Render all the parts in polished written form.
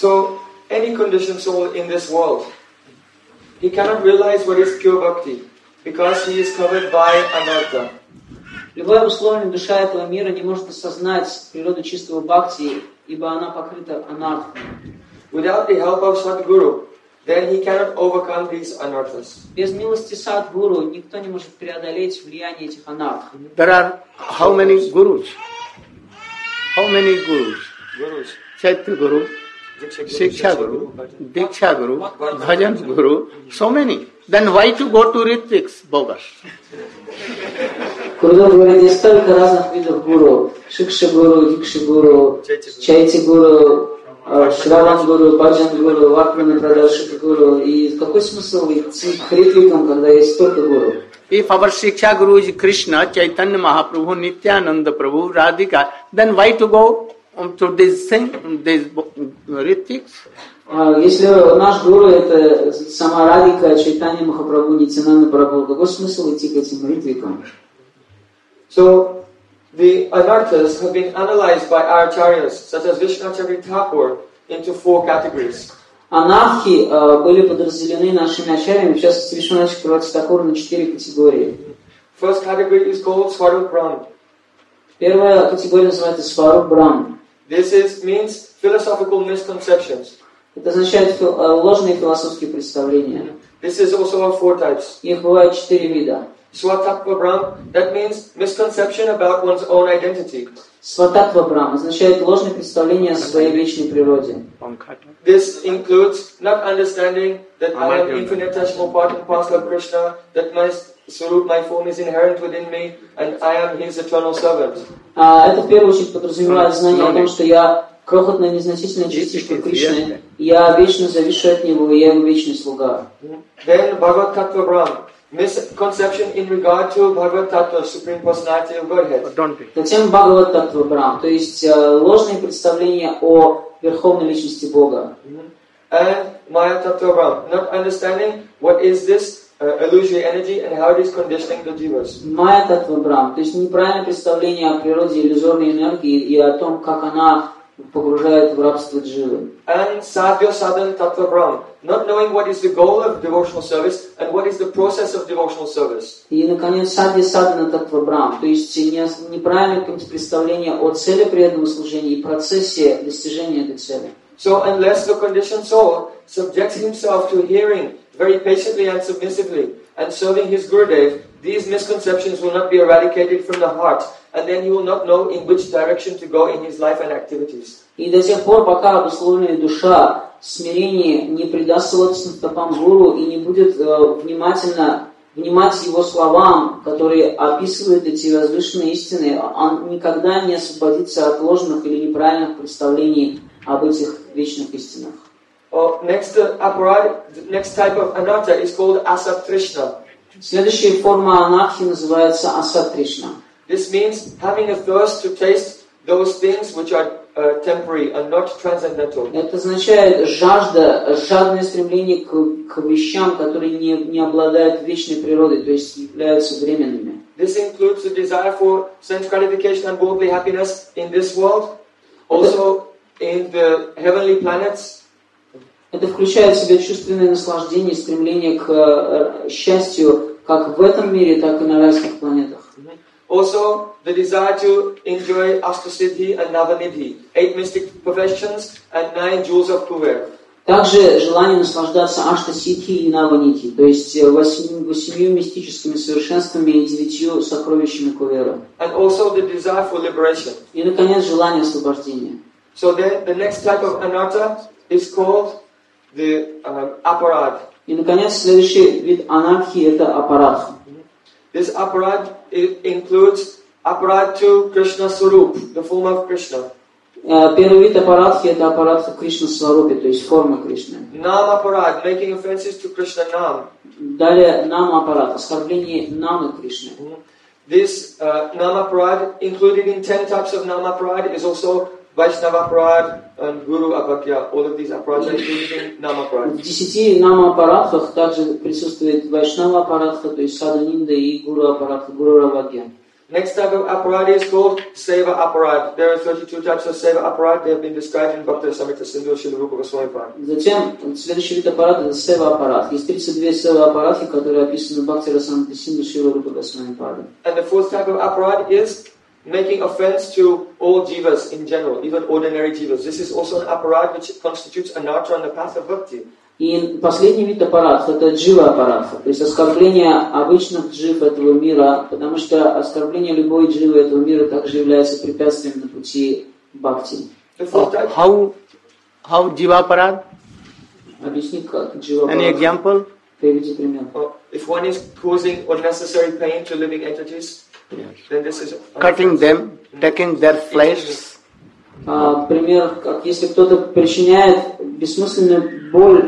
So, any conditioned soul in this world, he cannot realize what is pure bhakti, because he is covered by anartha. Любая обусловленная душа этого мира не может осознать природу чистого бхакти, ибо она покрыта анархой. Without the help of Sadguru, then he cannot overcome these anarthas. Без милости Садгуру никто не может преодолеть влияние этих анарх. There are how many gurus? How many gurus? Gurus. Chaitya Guru, Shiksha Guru, Diksha Guru, Bhajan Guru, so many. Then why to go to Ritvix, bogus? Кругом говорит, есть столько разных видов гуру. Шикша гуру, Дикша гуру, Чайти гуру, Шраван гуру, Баджан гуру, Вакмана Прадашика гуру. И какой смысл идти к Ритвикам, когда есть столько гуру? If our Shiksha Guru is Krishna, Chaitanya Mahaprabhu, Nityananda Prabhu, Radhika, then why to go to these Ritviks? Если наш гуру это сама Радика, Чайтанья Махапрабху, Нитянанда Прабху, какой смысл идти к этим ритвикам? So, the anarthas have been analyzed by our acharyas, such as Vishnacharya Thakur, into 4 categories. Анархи были подразделены нашими ачарьями, в частности, Вишванатхара Тхакур на 4 категории. First category is called Swarup Brahm. Первая категория называется Сваруп Брахм. This means philosophical misconceptions. Это означает ложные философские представления. This is also of 4 types. Их бывает 4 вида. Swatattva Brahm, that means misconception about one's own identity. Свататтва Брахм означает ложные представления о своей вечной природе. This includes not understanding that I am infinitesimal part and parcel of Krishna, that my Swarup, my form is inherent within me, and I am his eternal servant. Это в первую очередь подразумевает знание о том, что я крохотная незначительная частичка Кришны, я вечно зависший от Него, и я Его вечный слуга. Then Bhagavad Tattva Brahm, misconception in regard to Bhagavad Tattva, Supreme Personality of Godhead. Затем Бхагават Таттва Брахм, то есть ложные представления о Верховной Личности Бога. And Maya Tattva Brahm, not understanding what is this illusory energy and how it is conditioning the jivas. Майя Таттва Брахм, то есть неправильное представление о природе иллюзорной энергии и о том, как она погружает в рабство дживы. And Sadhya Sadhan Tattva Brahm, not knowing what is the goal of devotional service and what is the process of devotional service. И, наконец, Садхya Садхана Таттва Брахм, то есть неправильное представление о цели преданного служения и процессе достижения этой цели. So unless the conditioned soul subjects himself to hearing very patiently and submissively and serving his Gurudev, these misconceptions will not be eradicated from the heart, and then he will not know in which direction to go in his life and activities. И до тех пор, пока обусловленная душа в смирении не предастся лотосным стопам Гуру и не будет внимательно внимать его словам, которые описывают эти возвышенные истины, он никогда не освободится от ложных или неправильных представлений об этих вечных истинах. Next type of anartha is called asatrishna. Следующая форма анархии называется асатришна. This means having a thirst to taste those things which are temporary and not transcendental. Это означает жадное стремление к вещам, которые не обладают вечной природой, то есть являются временными. This includes the desire for sense gratification and worldly happiness in this world, also in the heavenly planets. Это включает в себя чувственное наслаждение, стремление к счастью как в этом мире, так и на райских планетах. Also, the desire to enjoy Astasiddhi and Navanidhi, 8 mystic perfections and 9 jewels of Kuber. Также желание наслаждаться Аштасидхи и Наванити, то есть 8 мистическими совершенствами и 9 сокровищами Кувера. And also the desire for liberation. И, наконец, желание освобождения. So then, the next type of anartha is called the aparad. И, наконец, следующий вид анархии – это апарадха. This aparad includes aparad to Krishna Swarup, the form of Krishna. Первый вид апарадхи – это апарадха Кришна Сварупи, то есть форма Кришны. Nam aparad, making offenses to Krishna Nam. Далее нам аппарат, оскорбление намы Кришны. This Nam aparad, included in 10 types of Nam aparad, is also Vaishnava aparad and Guru Abhagya. All of these aparads are included in Nam aparad. В 10 нама-аппаратхах также присутствует Вайшнава аппаратха, то есть Саданинда и Гуру аппаратха, Гуру Равагья. Next type of aparad is called seva aparad. There are 32 types of seva aparad. They have been described in Bhakti Samrita Sindhu Śrīla Rupa Goswami Pad. Затем следующий вид аппарата это сева-аппарат. Есть 32 сева-аппараты, которые описаны в Бхакти Расамрita Синду Śrīla Rupa Goswami Pad. And the fourth type of aparad is making offense to all jivas in general, even ordinary jivas. This is also an aparad which constitutes anartha on the path of bhakti. И последний вид аппаратов это джива-аппарат, то есть оскорбление обычных джив этого мира, потому что оскорбление любой дживы этого мира также является препятствием на пути бхакти. How jiva parad? Объясни, как джива-аппарат. Any example? Приведи пример. If one is causing unnecessary pain to living entities, then this is Cutting them, taking their flesh. Пример, как если кто-то причиняет бессмысленную боль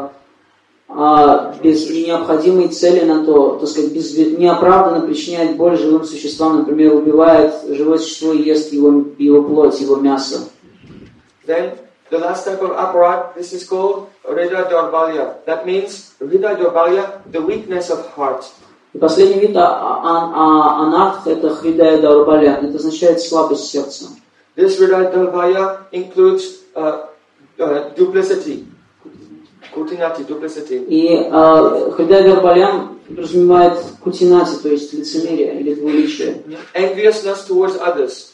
без необходимой цели на то, так сказать, неоправданно причиняет боль живым существам, например, убивает живое существо и ест его плоть, его мясо. Then the last type of aparad, this is called Hridaya Daurbalya. That means Hridaya Daurbalya, the weakness of heart. И последний вид анарх это хридая даурбалия, это означает слабость сердца. This Hridaya Daurbalya includes duplicity, kutinati, duplicity. И хридая даурбалия подразумевает кутинати, то есть лицемерие или двуличие. Enviousness towards others.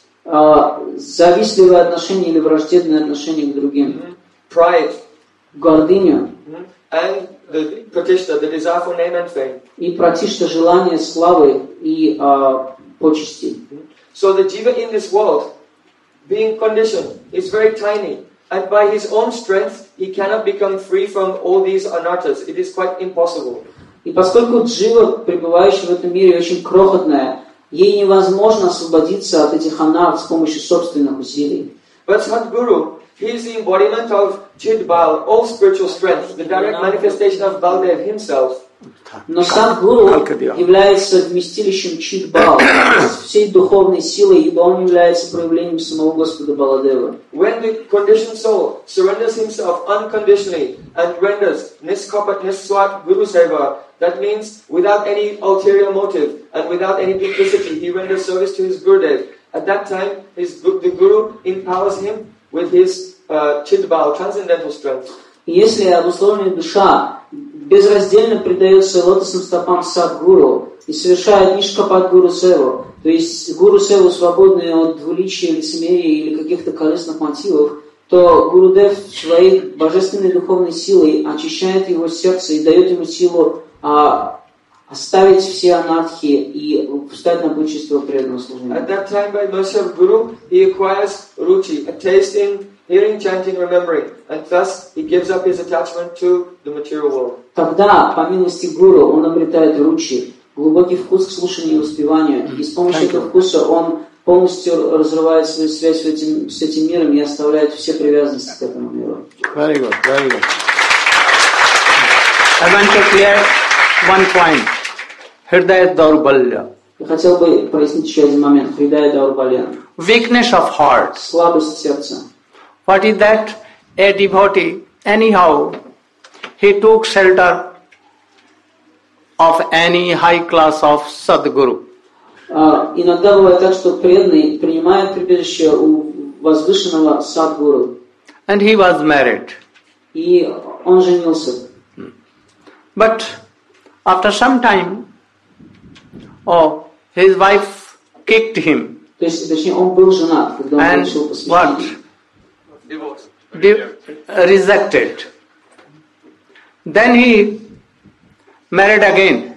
Завистливое отношение или враждебное отношение к другим. Pride. Гордыню. And the pratishta, the desire for name and fame. И пратишта, желание славы и почести. So the jiva in this world, being conditioned, is very tiny. And by his own strength, he cannot become free from all these anarthas. It is quite impossible. И поскольку джива, пребывающая в этом мире, очень крохотная, ей невозможно освободиться от этих анарт с помощью собственных усилий. But Sadguru, he is the embodiment of Chidbal, all spiritual strength, the direct manifestation of Baldev himself. Но Садгуру является вместилищем Чидбал, всей духовной силой, ибо он является проявлением самого Господа Баладева. When the conditioned soul surrenders himself unconditionally and renders niskapat niswat guru seva, that means without any ulterior motive and without any duplicity, he renders service to his Gurudev. At that time, the Guru empowers him with his Chidbal, transcendental strength. Если обусловленная душа безраздельно предается лотосным стопам Садгуру и совершает нишкапат Гуру Севу, то есть Гуру Севу, свободную от двуличия, лицемерия или каких-то корыстных мотивов, то Гурудев своей божественной духовной силой очищает его сердце и дает ему силу оставить все анархи и встать на путь чистого преданного служения. At that time, by mercy of Guru, he acquires ruchi, a taste in hearing, chanting, remembering, and thus he gives up his attachment to the material world. Тогда, по милости Гуру, он обретает ручи, глубокий вкус к слушанию и воспеванию, и с помощью этого вкуса он полностью разрывает свою связь с этим миром и оставляет все привязанности к этому миру. Very good, very good. I want to clear one point. Hridaya Daurbalya. Я хотел бы прояснить еще один момент. Хридая Даурбалия. Weakness of heart. Слабость сердца. What is that? A devotee, anyhow, he took shelter of any high class of Sadguru. Иногда бывает так, что преданный принимает прибежище у возвышенного Садгуру. And he was married. И он женился. But after some time, his wife kicked him. То есть, точнее, он был женат, когда он получил посвящение. Rejected. Then he married again,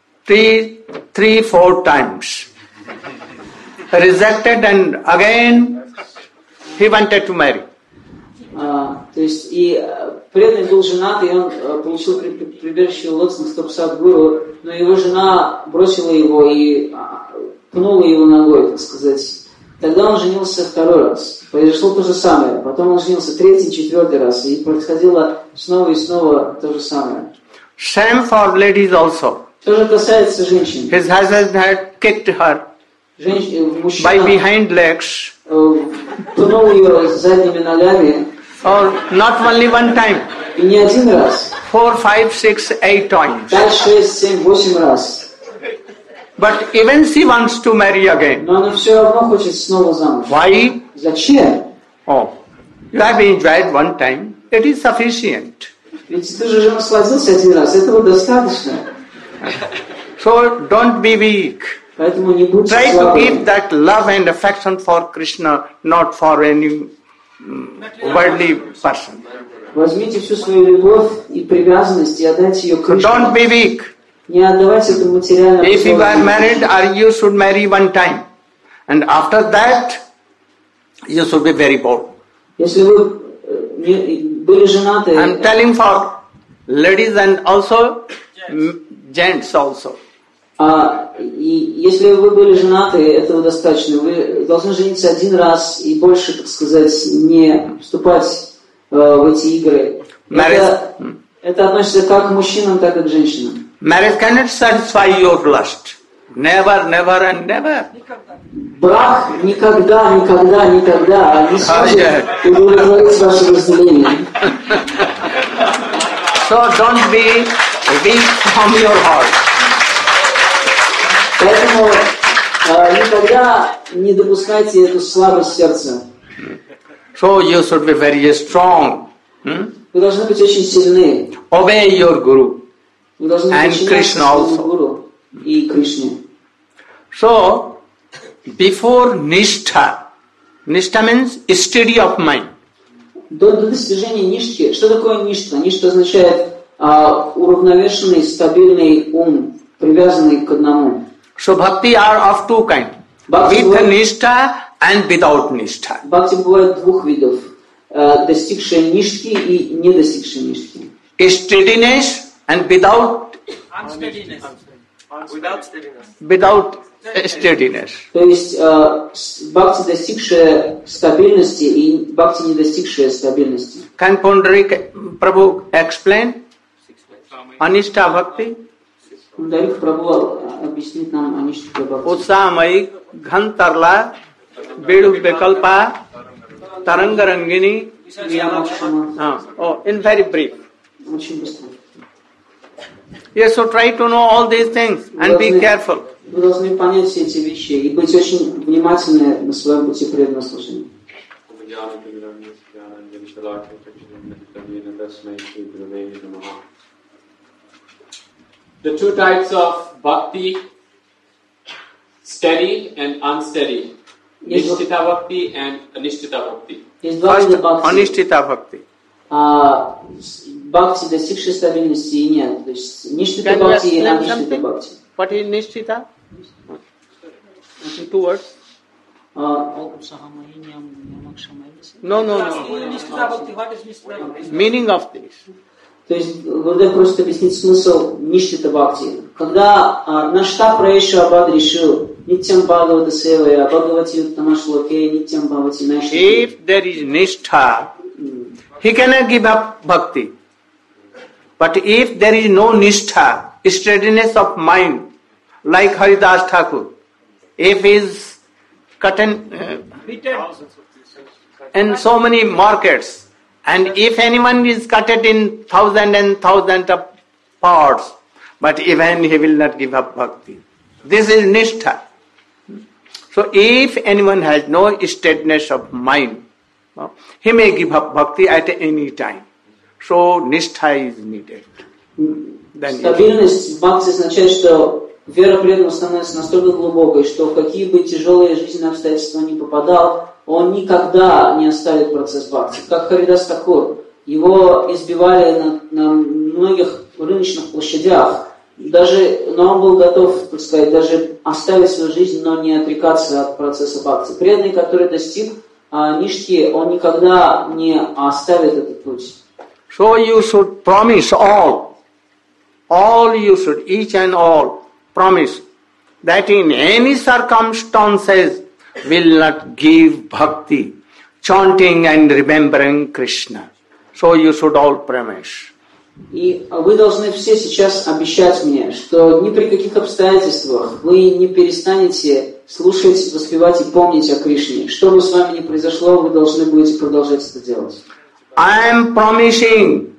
3-4 times. Rejected, and again he wanted to marry. То есть и преданный был женат, и он получил прибежище у лотосных стоп Садгуру, но его жена бросила его и пнула его ногой, так сказать. Тогда он женился второй раз. Произошло то же самое. Потом он женился третий, четвертый раз. И происходило снова и снова то же самое. Same for ladies also. То же касается женщин. His husband had kicked her by behind legs. Пнул ее задними ногами. Or not only one time. И не один раз. 4, 5, 6, 8 times. 5, 6, 7, 8 раз. But even she wants to marry again. Но она все равно хочет снова замуж. Why? Зачем? Oh, you have enjoyed one time. It is sufficient. Ведь ты же уже насладился один раз, этого достаточно. So don't be weak. Поэтому не будь Try to слабым. give that love and affection for Krishna, not for any worldly person. Возьмите всю свою любовь и привязанность и отдайте ее So Кришне. don't be weak. Не отдавайте это материальному. If you are married, or you should marry one time, and after that, you should be very bold. Если вы были женаты, I'm telling for ladies and also gents also. И если вы были женаты, этого достаточно. Вы должны жениться один раз и больше, так сказать, не вступать в эти игры. Это относится как к мужчинам, так и к женщинам. Marriage cannot satisfy your lust. Never, never and never. Брак никогда не сможет удовлетворить ваше разделение. So don't be weak from your heart. Поэтому никогда не допускайте эту слабость сердца. So you should be very strong. Вы должны быть очень сильны. Obey your guru. Вы должны подчиняться своему гуру и Кришне. So before nishtha, nishtha means steady of mind. До достижения ништхи. Что такое ништха? Ништха означает уравновешенный, стабильный ум, привязанный к одному. So bhakti are of two kinds. With nishtha and without nishtha. Бхакти бывает двух видов. Достигшие ништхи и не достигшие ништхи. Steadiness and without unsteadiness. Without steadiness. Without steadiness. То есть бхакти, достигшая стабильности, и бхакти, не достигшая стабильности. Can Pundarik Prabhu explain Anishtha Bhakti? Pundarik Prabhu объяснит нам Аништха Бхакти. Utsamai Ghantarla Bedu Bekalpa Tarangarangini. Oh, in very brief. Очень быстро. Yes, so try to know all these things and be careful. Вы должны понять все эти вещи и быть очень внимательны на своем пути преданного служения. The two types of bhakti, steady and unsteady. Nishtita bhakti and anishtita bhakti. First, Anishtita Bhakti. Бхакти, достигшие стабильности, и нет. То есть ништита бхакти и аништита бхакти. What is Nishtita? In 2 words. No. Meaning of this. То есть, Гурудев просит объяснить смысл ништита бхакти. Когда Нашта Праеша Абад решил Нитям Бхагавата Севая, Бхагавати Уттама Шлоке, Нитям Бхагавати Нашти. If there is Nishtha, he cannot give up bhakti. But if there is no Nishtha, steadiness of mind, like Haridas Thakur, if he is cut in so many markets, and if anyone is cut in thousand of parts, but even he will not give up bhakti. This is Nishtha. So if anyone has no steadiness of mind, he may give up bhakti at any time. So Nishtha is needed. Стабильность бхакти означает, что вера преданного становится настолько глубокой, что в какие бы тяжелые жизненные обстоятельства он ни попадал, он никогда не оставит процесс бхакти. Как Харидас Такур, его избивали на многих рыночных площадях, но он был готов, так сказать, даже оставить свою жизнь, но не отрекаться от процесса бхакти. Преданный, который достиг ништхи, он никогда не оставит этот путь. So you should promise all you should, each and all, promise that in any circumstances will not give bhakti, chanting and remembering Krishna. So you should all promise. И вы должны все сейчас обещать мне, что ни при каких обстоятельствах вы не перестанете слушать, воспевать и помнить о Кришне. Что бы с вами ни произошло, вы должны будете продолжать это делать. I am promising.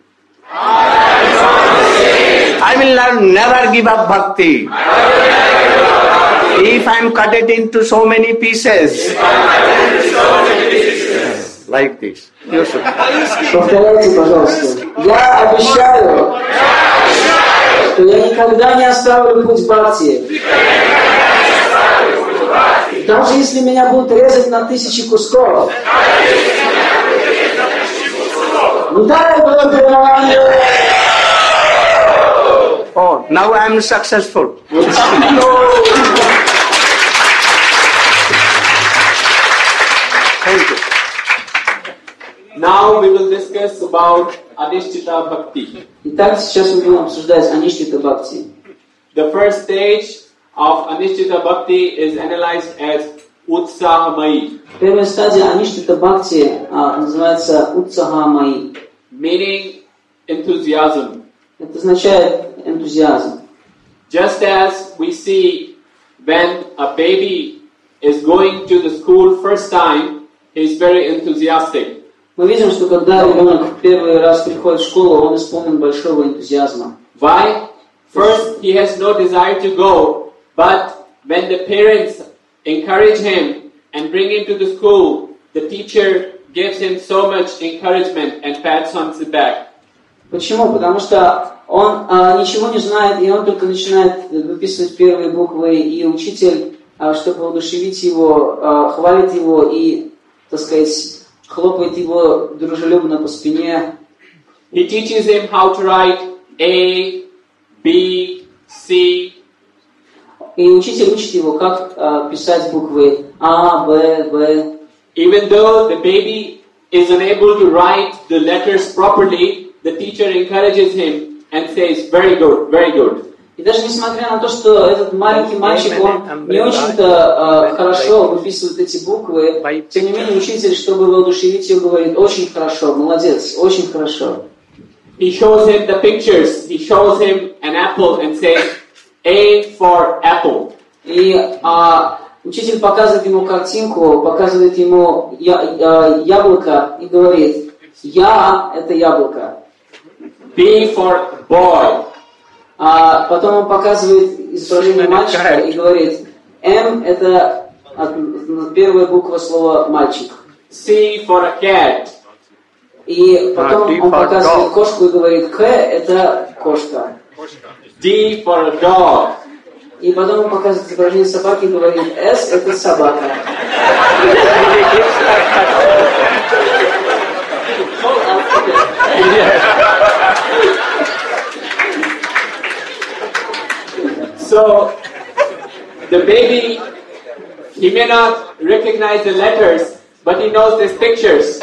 I will never give up bhakti. If I'm cut it into so many pieces, like this, you should. Повторяйте, пожалуйста. Я обещаю, что я никогда не оставлю путь бхакти. Даже если меня будут резать на 1000 кусков. Oh, now I am successful. Thank you. Now we will discuss about Anishtita Bhakti. Итак, сейчас мы будем обсуждать Аништита Бхакти. The first stage of Anishtita Bhakti is analyzed as Utsahamai, Первая стадия Аништита Бхакти называется Утсахамаи. meaning enthusiasm. Это означает энтузиазм. Just as we see when a baby is going to the school first time, he's very enthusiastic. Мы видим, что когда ребенок первый раз приходит в школу, он исполнен большого энтузиазма. Why? First, he has no desire to go, but when the parents encourage him and bring him to the school, the teacher gives him so much encouragement and pats on the back. Почему? Потому что он ничего не знает, и он только начинает выписывать первые буквы, и учитель, чтобы воодушевить его, хвалит его и, так сказать, хлопает его дружелюбно по спине. He teaches him how to write A, B, C. И учитель учит его, как писать буквы А, Б, В. Even though the baby is unable to write the letters properly, the teacher encourages him and says, very good, very good. И даже несмотря на то, что этот маленький мальчик, он не очень-то хорошо выписывает эти буквы, тем не менее учитель, чтобы воодушевить его, говорит, очень хорошо, молодец, очень хорошо. He shows him the pictures. He shows him an apple and says, A for apple. И учитель показывает ему картинку, показывает ему яблоко и говорит, я – это яблоко. B for boy. Потом он показывает изображение мальчика и говорит, М – это первая буква слова «мальчик». C for a cat. И потом он показывает кошку и говорит, К – это кошка. D for a dog. И потом он показывает изображение собаки и говорит, С – это собака. So, the baby, he may not recognize the letters, but he knows these pictures.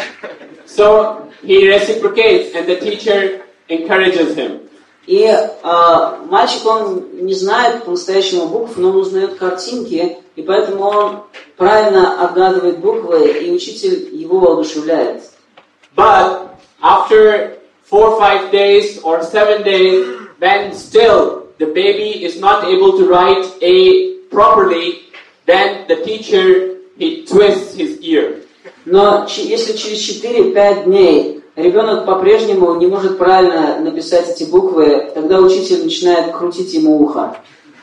So, he reciprocates and the teacher encourages him. И мальчик, он не знает по-настоящему букв, но он узнает картинки, и поэтому он правильно отгадывает буквы, и учитель его воодушевляет. But after 4 or 5 days or 7 days, when still the baby is not able to write A properly, then the teacher, he twists his ear. Но если через 4-5 дней ребенок по-прежнему не может правильно написать эти буквы, тогда учитель начинает крутить ему ухо.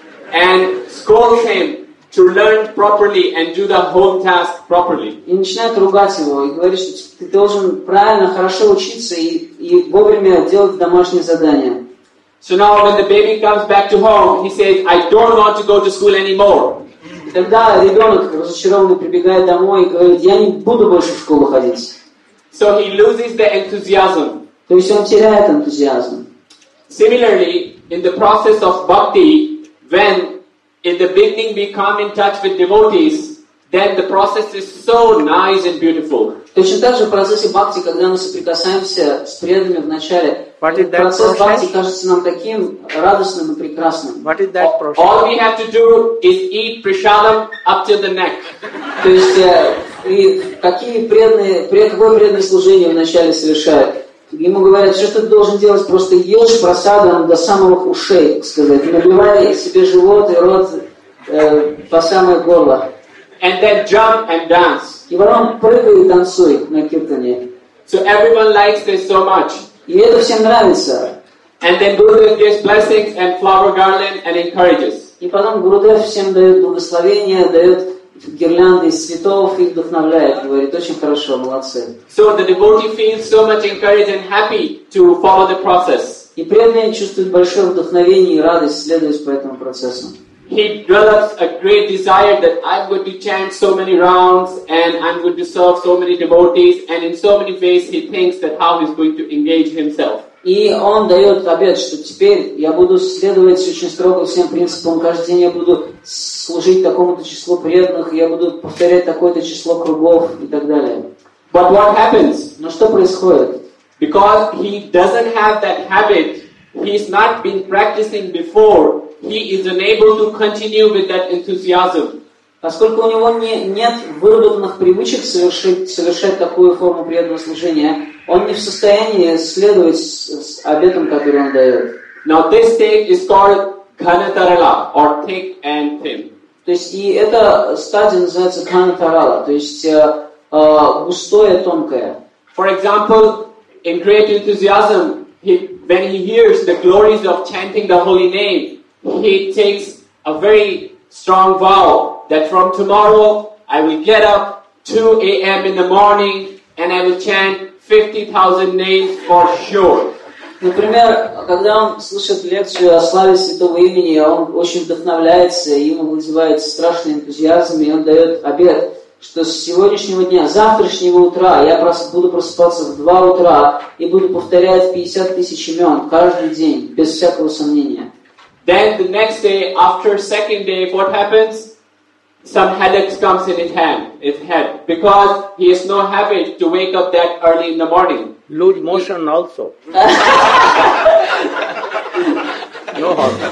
And scolds him to learn properly and do the home task properly. И начинает ругать его, и говорит, что ты должен правильно, хорошо учиться и вовремя делать домашние задания. So now when the baby comes back to home, he says, I don't want to go to school anymore. И тогда ребенок разочарованный прибегает домой и говорит, я не буду больше в школу ходить. So he loses the enthusiasm. То есть он теряет энтузиазм. Similarly, in the process of bhakti, when in the beginning we come in touch with devotees, then the process is so nice and beautiful. Точно так же в процессе бхакти, когда мы соприкасаемся с преданными в начале, процесс бхакти кажется нам таким радостным и прекрасным. All we have to do is eat prasadam up till the neck. То есть, какое преданное служение вначале совершают? Ему говорят, что ты должен делать, просто ешь просадом до самых ушей, так сказать, набивай себе живот и рот по самое горло. And then jump and dance. И потом прыгай и танцуй на киртане. So everyone likes this so much. И это всем нравится. And then Guru gives blessings and flower garland and encourages. И потом Гурудев всем дает благословение, дает гирлянды из цветов и вдохновляет, говорит, очень хорошо, молодцы. So the devotee feels so much encouraged and happy to follow the process. И преданный чувствует большое вдохновение и радость следовать по этому процессу. He develops a great desire that I'm going to chant so many rounds and I'm going to serve so many devotees, and in so many ways he thinks that how he's going to engage himself. И он дает обет, что теперь я буду следовать очень строго всем принципам, каждый день я буду служить такому-то числу преданных, я буду повторять такое-то число кругов и так далее. But what happens? Но что происходит? Because he doesn't have that habit, he's not been practicing before, he is unable to continue with that enthusiasm. Поскольку у него нет выработанных привычек совершать такую форму преданного служения, он не в состоянии следовать с обетом, который он дает. Now this stage is called Ghanatarala, or thick and thin. То есть и эта стадия называется Ghanatarala, то есть густое, тонкое. For example, in great enthusiasm, when he hears the glories of chanting the holy name, he takes a very strong vow that from tomorrow I will get up 2 a.m. in the morning and I will chant 50,000 names for sure. Например, когда он слышит лекцию о славе святого имени, он очень вдохновляется, ему вызывает страшный энтузиазм, и он дает обет, что с сегодняшнего дня, завтрашнего утра, я буду просыпаться в 2 утра и буду повторять 50 тысяч имен каждый день, без всякого сомнения. Then the next day, after second day, what happens? Some headache comes in his head, because he has no habit to wake up that early in the morning. Lose motion also. No harm.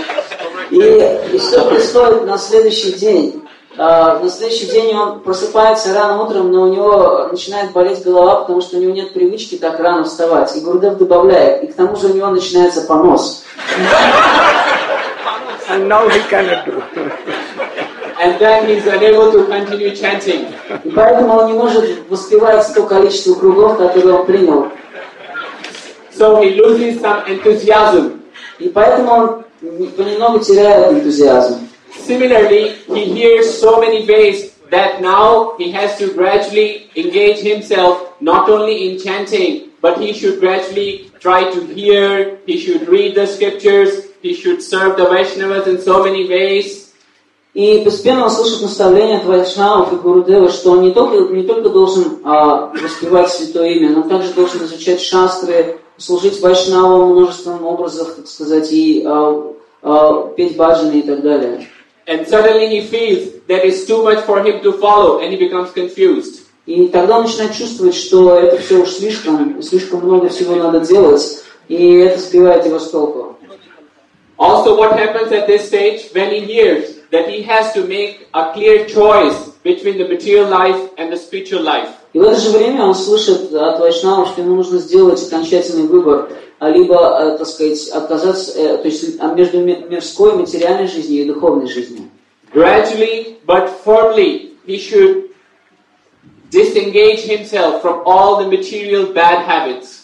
И что происходит на следующий день? На следующий день он просыпается рано утром, но у него начинает болеть голова, потому что у него нет привычки так рано вставать. И Гурудев добавляет, и к тому же у него начинается понос. And now he cannot do. And then he's unable to continue chanting. И поэтому он не может воспевать то количество кругов, которые он принял. So he loses some enthusiasm. И поэтому он понемногу теряет энтузиазм. Similarly, he hears so many ways that now he has to gradually engage himself not only in chanting, but he should gradually try to hear, he should read the scriptures, he should serve the Vaishnavas in so many ways. И постепенно он слышит наставления от Вайшнавов и Гурудева, что он не только должен воспевать святое имя, но также должен изучать шастры, служить Вайшнавам множеством образов, так сказать, и петь баджаны и так далее. And suddenly he feels that it's too much for him to follow, and he becomes confused. И тогда он начинает чувствовать, что это все уж слишком много всего надо делать, и это сбивает его с толку. Also, what happens at this stage when he hears that he has to make a clear choice between the material life and the spiritual life. И в это же время он слышит от Вайшнава, что ему нужно сделать окончательный выбор, либо, так сказать, отказаться, то есть между мирской, материальной жизнью и духовной жизнью. Gradually, but firmly, he should disengage himself from all the material bad habits.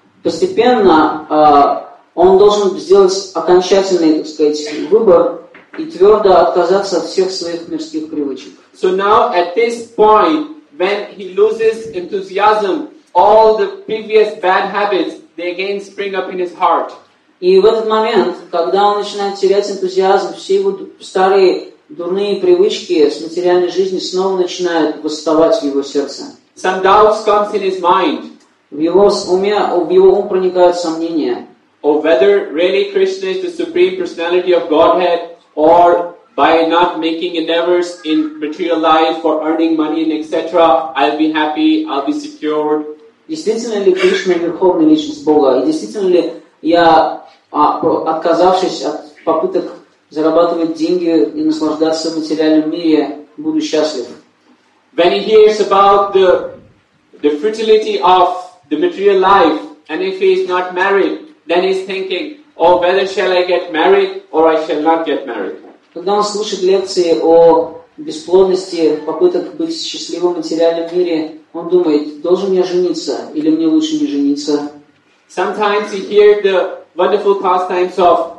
Постепенно он должен сделать окончательный, так сказать, выбор и твердо отказаться от всех своих мирских привычек. So now, at this point, when he loses enthusiasm, all the previous bad habits, they again spring up in his heart. И в этот момент, когда он начинает терять энтузиазм, все его старые дурные привычки с материальной жизни снова начинают восставать в его сердце. Some doubts comes in his mind. В его ум проникают сомнения. Or whether really Krishna is the Supreme Personality of Godhead, or by not making endeavors in material life for earning money and etc., I'll be happy, I'll be secured. Действительно ли Кришна верховная личность Бога? И действительно ли я, отказавшись от попыток зарабатывать деньги и наслаждаться в материальном мире, буду счастлив? When he hears about the futility of the material life, and if he is not married, then he's thinking, oh, whether shall I get married or I shall not get married. Когда он слушает лекции о бесплодности, попыток быть счастливым в материальном мире, он думает, должен я жениться или мне лучше не жениться? Sometimes he hears the wonderful pastimes of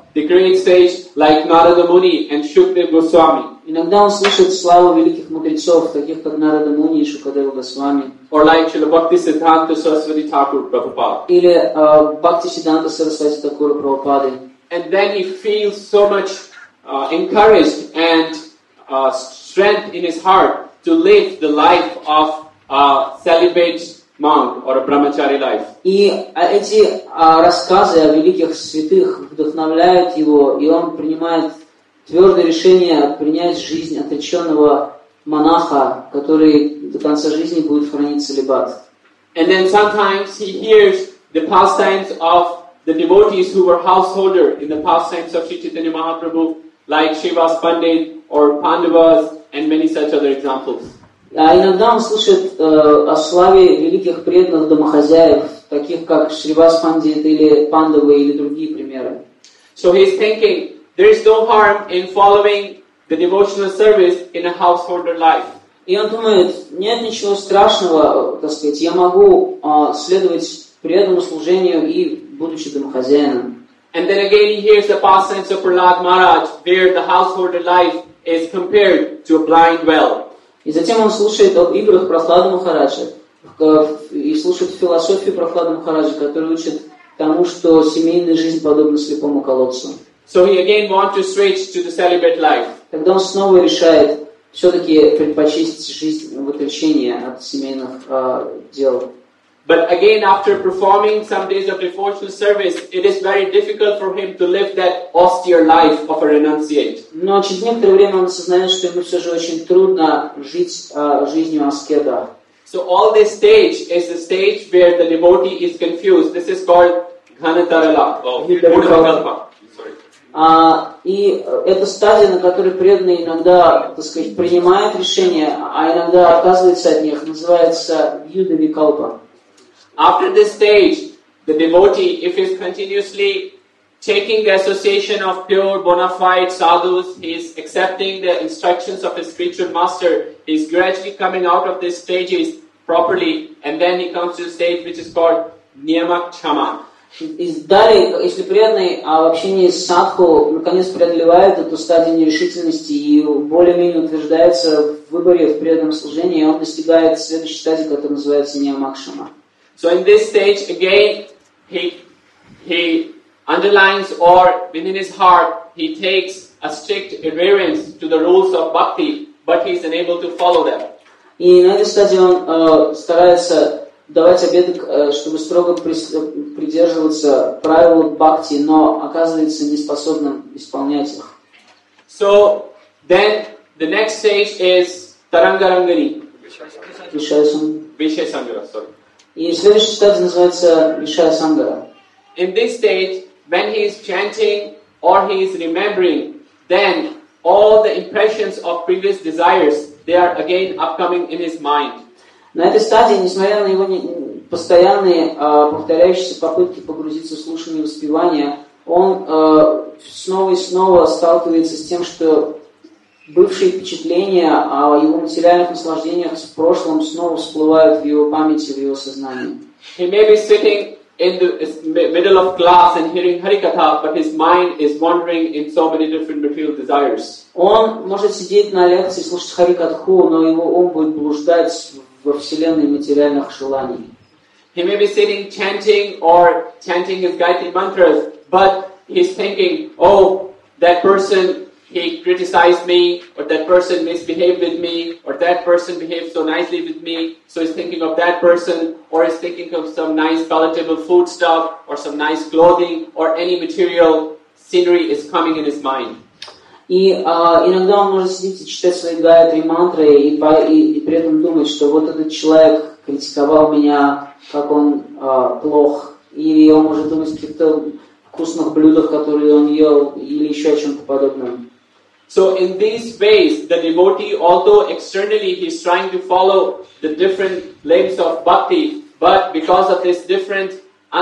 the great sage like Narada Muni and Shukdev Goswami. Иногда он слышит славу великих мудрецов, таких как Нарада Муни и Шукадева Госвами. Or like Srila Bhaktisiddhanta Saraswati Thakur Prabhupada. Или Бхактисиддханта Сарасвати Такура Прабхупады. And then he feels so much encouraged and strength in his heart to live the life of a celibate monk or a brahmachari life. И эти рассказы о великих святых вдохновляют его, и он принимает твердое решение принять жизнь отреченного монаха, который до конца жизни будет хранить целибат. And then sometimes he hears the pastimes of the devotees who were householder in the pastimes of Sri Chaitanya Mahaprabhu, like Srivas Pandit or Pandavas and many such other examples. А иногда он слышит о славе великих преданных домохозяев, таких как Шривас Пандит или Пандавы или другие примеры. So he's thinking, there is no harm in following the devotional service in a householder life. И он думает, нет ничего страшного, так сказать, я могу следовать преданному служению и будучи домохозяином. And then again he hears the pastimes of Prahlad Maharaj, where the householder life is compared to a blind well. И затем он слушает об играх Прохлады Махараджа и слушает философию Прохлады Махараджа, который учит тому, что семейная жизнь подобна слепому колодцу. So he again wants to switch to the celibate life. Тогда он снова решает все-таки предпочесть жизнь в отречении от семейных дел. But again, after performing some days of devotional service, it is very difficult for him to live that austere life of a renunciate. Но через некоторое время он осознает, что ему все же очень трудно жить жизнью аскета. So all this stage is the stage where the devotee is confused. This is called Ghanatarala. И это стадия, на которой преданный иногда, так сказать, принимает решения, а иногда отказывается от них, называется Вьюда Викалпа. After this stage, the devotee, if he is continuously taking the association of pure bona fide sadhus, he is accepting the instructions of his spiritual master, he is gradually coming out of these stages properly, and then he comes to the stage which is called Niyamak Chama. И далее, если преданный в общении с садху наконец преодолевает эту стадию нерешительности и более-менее утверждается в выборе в преданном служении, он достигает следующей стадии, которая называется Ниямак Шама. So in this stage, again, he underlines, or within his heart, he takes a strict adherence to the rules of bhakti, but he is unable to follow them. И на этой стадии он старается давать обеты, чтобы строго придерживаться правил бхакти, но оказывается неспособным исполнять их. So then the next stage is Tarangarangani. Vishaya Sangara, sorry. И следующая стадия называется Вишая Сангара. In this stage, when he is chanting or he is remembering, then all the impressions of previous desires, they are again upcoming in his mind. На этой стадии, несмотря на его постоянные повторяющиеся попытки погрузиться в слушание и воспевание, он снова и снова сталкивается с тем, что бывшие впечатления о его материальных наслаждениях в прошлом снова всплывают в его памяти, в его сознании. He may be sitting in the middle of class and hearing Harikatha, but his mind is wandering in so many different material desires. Он может сидеть на лекции, слушать Харикатху, но его ум будет блуждать во вселенной материальных желаний. He may be sitting chanting or chanting his Gayatri mantras, but he's thinking, oh, that person, he criticized me, or that person misbehaved with me, or that person behaved so nicely with me, so he's thinking of that person, or he's thinking of some nice palatable food stuff, or some nice clothing, or any material scenery is coming in his mind. И иногда он может сидеть и читать свои гайатри мантры и при этом думать, что вот этот человек критиковал меня, как он плох, или он может думать о каких-то вкусных блюдах, которые он ел, или еще о чем-то подобном. So in these ways, the devotee, although externally he is trying to follow the different limbs of bhakti, but because of this different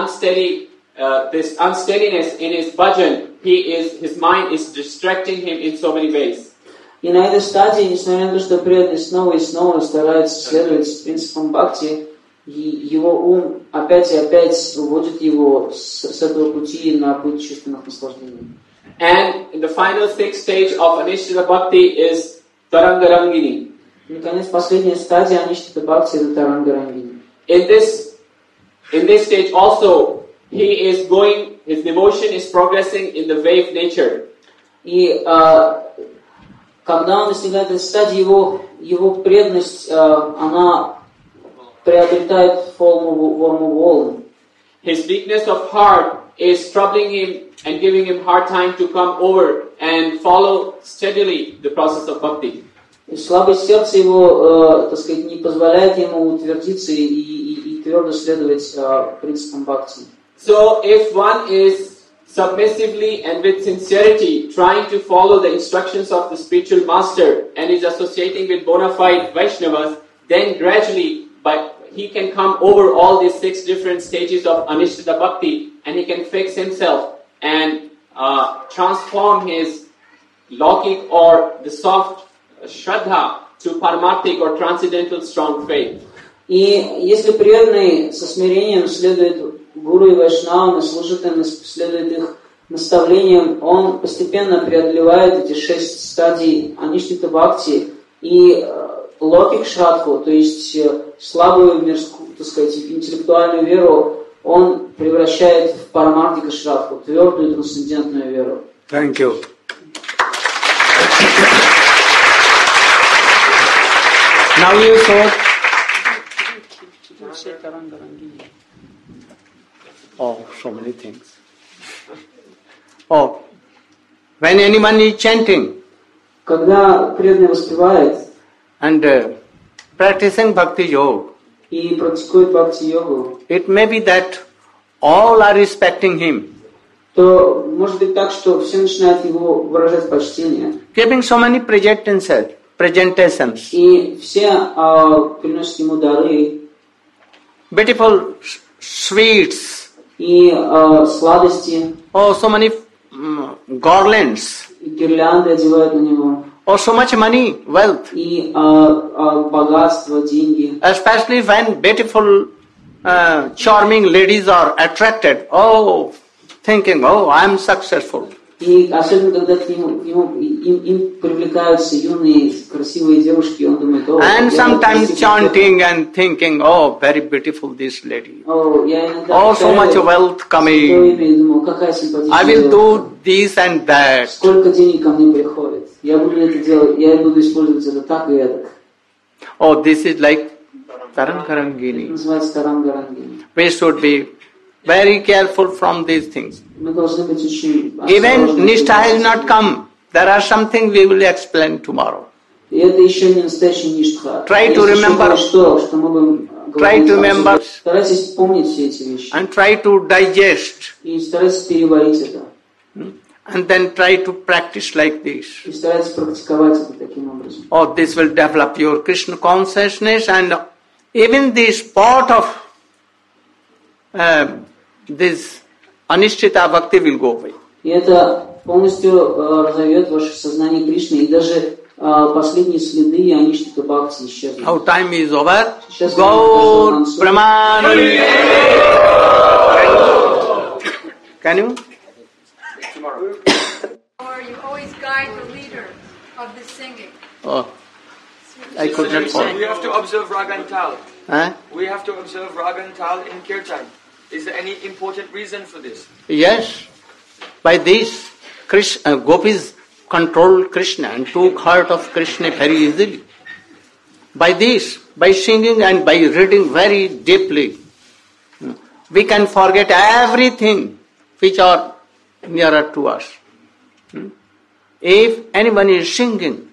this unsteadiness in his bhajan, his mind is distracting him in so many ways. И на этой стадии, несмотря на то, что преданный снова и снова старается следовать принципам бхакти, его ум опять и опять уводит его с этого пути на путь чувственных наслаждений. And in the final sixth stage of Anishtita Bhakti is Tarangarangini. Наконец, последняя стадия Аништита Бхакти — это Тарангарангини. In this stage also, his devotion is progressing in the wave nature. И когда он достигает этой стадии, его преданность, она приобретает форму волн. His weakness of heart is troubling him and giving him hard time to come over and follow steadily the process of bhakti. И слабость сердца его, так сказать, не позволяет ему утвердиться и твердо следовать принципам бхакти. So if one is submissively and with sincerity trying to follow the instructions of the spiritual master and is associating with bona fide Vaishnavas, then gradually he can come over all these 6 different stages of Anishtita Bhakti and he can fix himself and transform his Laukik or the soft Shraddha to Paramarthik or transcendental strong faith. И если преданный со смирением следует гуру и вайшнавам и служит им, следует их наставлениям, он постепенно преодолевает эти 6 стадий Аништита Бхакти и локик шрадху, то есть слабую мирскую, так сказать, интеллектуальную веру, он превращает в парамартика шрадху, твердую трансцендентную веру. Thank you. Now you saw. Oh, so many things. Oh, when anyone is chanting Когда преданный воспевает and practicing bhakti yoga, и практикует бхакти-йогу, it may be that all are respecting him, то может быть так, что все начинают его выражать почтение. giving so many presentations, И все приносят ему дары beautiful sweets, и сладости, oh, so many garlands, и гирлянды одевают на него, oh, so much money, wealth. и богатство, деньги. Especially when beautiful, charming ladies are attracted, oh, thinking, oh, I am successful. И особенно когда им привлекаются юные красивые девушки, он думает, о, And sometimes chanting and thinking, oh, very beautiful this lady. Oh, so much wealth coming. Думал, какая симпатичная I will девушка. do this and that. Сколько денег ко мне приходит. Я буду это делать, я буду использовать это так и эдак. Oh, this is like Это Tarangarangini. называется тарангарангини. We should be very careful from these things. Мы должны быть очень Even осторожны. Nishtha has not come. There are something we will explain tomorrow. И это еще не настоящий ништха. Try to Есть еще remember. кое-что, что мы будем Try говорить. to remember. Старайтесь помнить все эти вещи. And try to digest. И старайтесь переварить это. And then try to practice like this. И старайтесь практиковать это таким образом. Oh, this will develop your Krishna consciousness, and even the spot of this Anishtita Bhakti will go away. И это полностью разовьет ваше сознание Кришны, и даже последние следы Аништита Бхакти исчезнут. Our time is over. Сейчас Gaur мы Pramanand. Can you? Or you always guide the leader of the singing. Oh, I could not follow. We have to observe Raga and Tal. Huh? We have to observe Raga and Tal in Kirtan. Is there any important reason for this? Yes. By this, Gopis controlled Krishna and took heart of Krishna very easily. By this, by singing and by reading very deeply, we can forget everything which are nearer to us. If anyone is singing,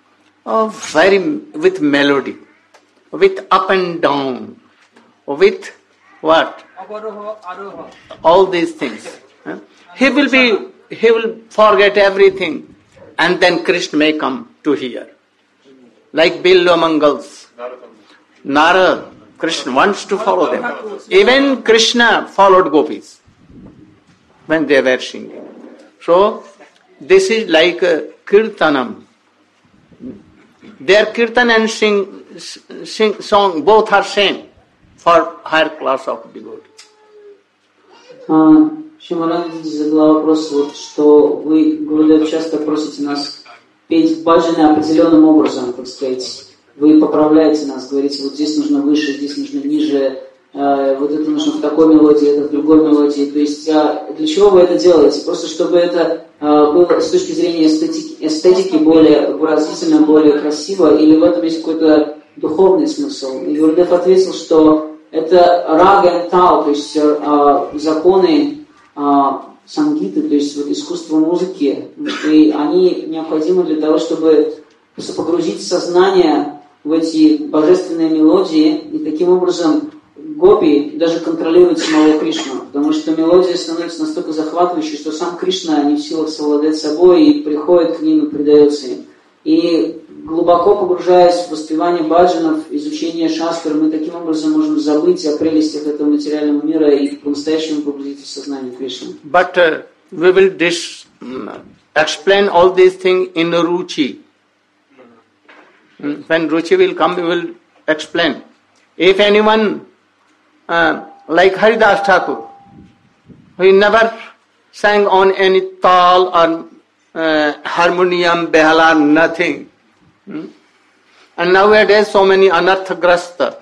with melody, with up and down, with what? All these things. He will forget everything, and then Krishna may come to hear. Like Bilva Mangals. Narad, Krishna wants to follow them. Even Krishna followed gopis when they were singing. So, this is like Kirtanam. Their Kirtan and sing song both are same for higher class of devotee. Шимаранджи задала вопрос, вот, что вы, Гурудев, часто просите нас петь баджаны определенным образом, так сказать. Вы поправляете нас, говорите, вот здесь нужно выше, здесь нужно ниже, вот это нужно в такой мелодии, это в другой мелодии. То есть для чего вы это делаете? Просто чтобы это было с точки зрения эстетики более выразительно, более красиво, или в этом есть какой-то духовный смысл? И Гурудев ответил, что это рага и тал, то есть законы сангиты, то есть вот искусство музыки, и они необходимы для того, чтобы погрузить сознание в эти божественные мелодии, и таким образом гопи даже контролируют самого Кришну, потому что мелодия становится настолько захватывающей, что сам Кришна не в силах совладать собой и приходит к ним и предается им. И глубоко погружаясь в воспевание баджанов, изучение шастр, мы таким образом можем забыть о прелестях этого материального мира и по-настоящему погрузиться в сознание Кришны. But we will explain all these things in Ruchi. When Ruchi will come, we will explain. If anyone, like Haridas Thakur, he never sang on any tal or harmonium, behala, nothing. And nowadays so many anarthagrasta.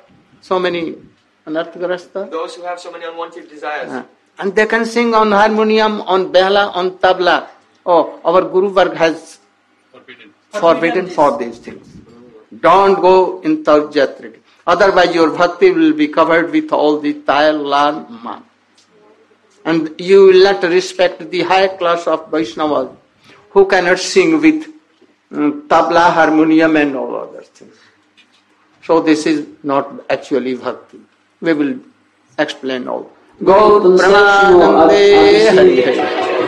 Those who have so many unwanted desires. And they can sing on harmonium, on behala, on tabla. Oh, our Guru Varg has forbidden for these things. Don't go in Taujatrik. Otherwise your bhakti will be covered with all the tayal, man. And you will not respect the higher class of Vaishnavas who cannot sing with tabla, harmonium and all other things. So this is not actually bhakti. We will explain all. Gaur Pramanande.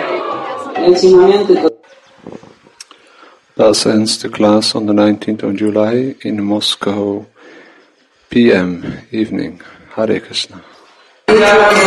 Thus ends the class on the 19th of July in Moscow, PM, evening. Hare Krishna.